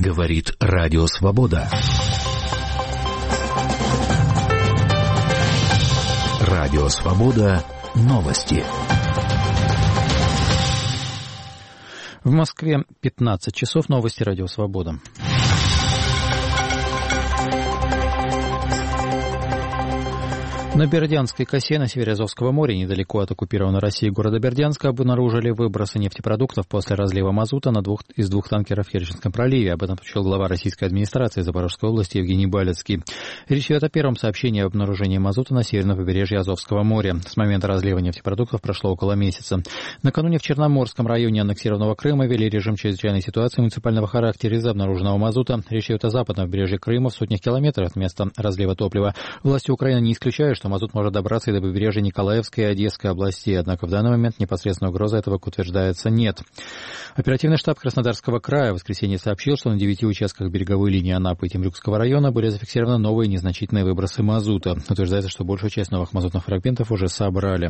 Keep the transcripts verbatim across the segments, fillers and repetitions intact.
Говорит Радио Свобода. Радио Свобода. Новости. В Москве пятнадцать часов. Новости Радио Свобода. На Бердянской косе на севере Азовского моря, недалеко от оккупированной Россией города Бердянска, обнаружили выбросы нефтепродуктов после разлива мазута на двух, из двух танкеров в Керченском проливе. Об этом сообщил глава российской администрации Запорожской области Евгений Балецкий. Речь идет о первом сообщении об обнаружении мазута на северном побережье Азовского моря. С момента разлива нефтепродуктов прошло около месяца. Накануне в Черноморском районе аннексированного Крыма ввели режим чрезвычайной ситуации муниципального характера из-за обнаруженного мазута. Речь идет о западном побережье Крыма в сотнях километров от места разлива топлива. Власти Украины не исключают, что мазут может добраться и до побережья Николаевской и Одесской областей, однако в данный момент непосредственной угрозы этого, как утверждается, нет. Оперативный штаб Краснодарского края в воскресенье сообщил, что на девяти участках береговой линии Анапы и Темрюкского района были зафиксированы новые незначительные выбросы мазута. Утверждается, что большую часть новых мазутных фрагментов уже собрали.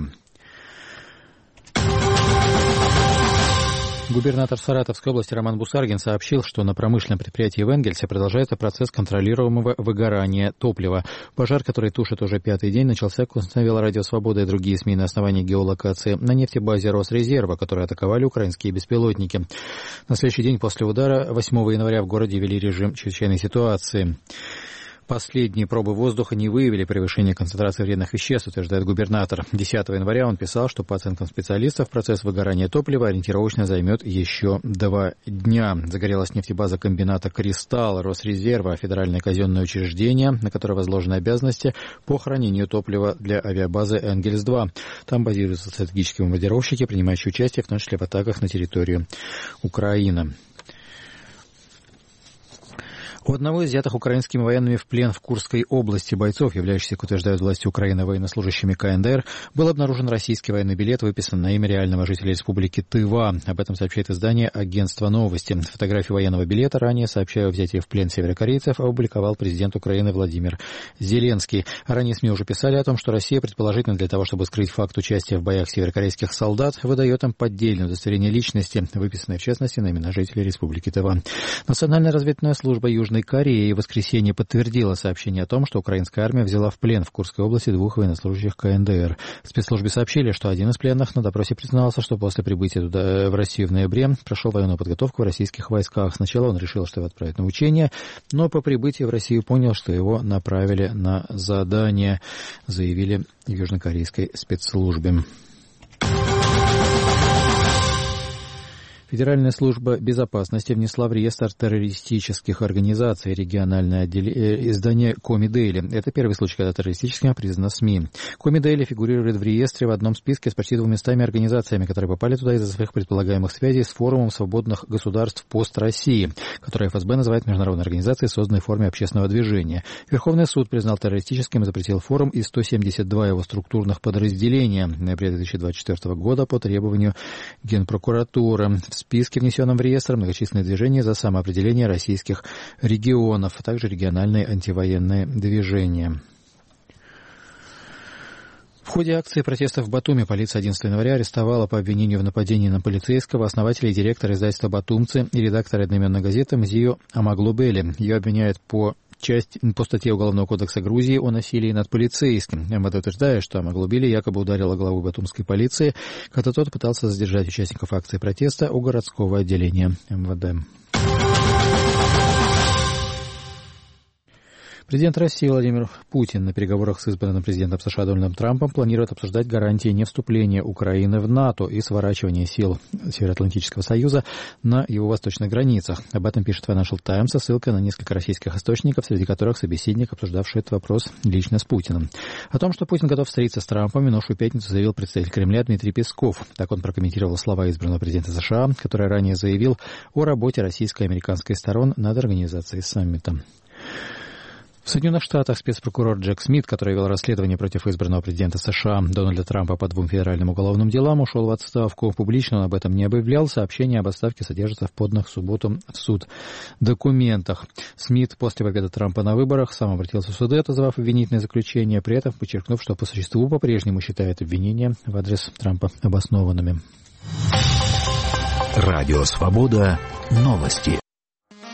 Губернатор Саратовской области Роман Бусаргин сообщил, что на промышленном предприятии в Энгельсе продолжается процесс контролируемого выгорания топлива. Пожар, который тушит уже пятый день, начался, как установила Радио Свобода и другие СМИ на основании геолокации, на нефтебазе Росрезерва, которые атаковали украинские беспилотники. На следующий день после удара, восьмого января, в городе ввели режим чрезвычайной ситуации. Последние пробы воздуха не выявили превышение концентрации вредных веществ, утверждает губернатор. десятого января он писал, что по оценкам специалистов процесс выгорания топлива ориентировочно займет еще два дня. Загорелась нефтебаза комбината «Кристалл» Росрезерва, федеральное казенное учреждение, на которое возложены обязанности по хранению топлива для авиабазы Энгельс-два. Там базируются стратегические бомбардировщики, принимающие участие в том числе в атаках на территорию Украины. У одного из взятых украинскими военными в плен в Курской области бойцов, являющихся, как утверждают власти Украины, военнослужащими ка эн дэ эр, был обнаружен российский военный билет, выписан на имя реального жителя республики Тыва. Об этом сообщает издание «Агентство новости». Фотографию военного билета, ранее сообщая о взятии в плен северокорейцев, опубликовал президент Украины Владимир Зеленский. Ранее СМИ уже писали о том, что Россия, предположительно для того, чтобы скрыть факт участия в боях северокорейских солдат, выдает им поддельное удостоверение личности, выписанное в частности на имена жителей республики Тыва. Национальная разведывательная служба Южной Кореи в воскресенье подтвердила сообщение о том, что украинская армия взяла в плен в Курской области двух военнослужащих ка эн дэ эр. В спецслужбе сообщили, что один из пленных на допросе признался, что после прибытия туда, в Россию в ноябре прошел военную подготовку в российских войсках. Сначала он решил, что его отправят на учения, но по прибытии в Россию понял, что его направили на задание, заявили в южнокорейской спецслужбе. Федеральная служба безопасности внесла в реестр террористических организаций региональное отделение, издание Коми Дейли. Это первый случай, когда террористическим признано СМИ. Коми Дейли фигурирует в реестре в одном списке с почти двумястами организациями, которые попали туда из-за своих предполагаемых связей с форумом свободных государств пост России, который эф эс бэ называет международной организацией, созданной в форме общественного движения. Верховный суд признал террористическим и запретил форум и сто семьдесят два его структурных подразделения в ноябре две тысячи двадцать четвёртого года по требованию Генпрокуратуры. В списке, внесенном в реестр, многочисленные движения за самоопределение российских регионов, а также региональные антивоенные движения. В ходе акции протеста в Батуми полиция одиннадцатого января арестовала по обвинению в нападении на полицейского основателя и директора издательства «Батумцы» и редактора одноименной газеты Мзию Амаглубели. Ее обвиняют по часть по статье Уголовного кодекса Грузии о насилии над полицейским. эм вэ дэ утверждает, что Амаглубели якобы ударила главу батумской полиции, когда тот пытался задержать участников акции протеста у городского отделения эм вэ дэ. Президент России Владимир Путин на переговорах с избранным президентом США Дональдом Трампом планирует обсуждать гарантии невступления Украины в НАТО и сворачивания сил Североатлантического союза на его восточных границах. Об этом пишет Financial Times со ссылкой на несколько российских источников, среди которых собеседник, обсуждавший этот вопрос лично с Путиным. О том, что Путин готов встретиться с Трампом, в минувшую пятницу заявил представитель Кремля Дмитрий Песков. Так он прокомментировал слова избранного президента США, который ранее заявил о работе российской и американской сторон над организацией саммита. В Соединенных Штатах спецпрокурор Джек Смит, который вел расследование против избранного президента США Дональда Трампа по двум федеральным уголовным делам, ушел в отставку. Публично он об этом не объявлял. Сообщение об отставке содержится в поданных в субботу в суд документах. Смит после победы Трампа на выборах сам обратился в суды, отозвав обвинительное заключение, при этом подчеркнув, что по существу по-прежнему считает обвинения в адрес Трампа обоснованными. Радио Свобода. Новости.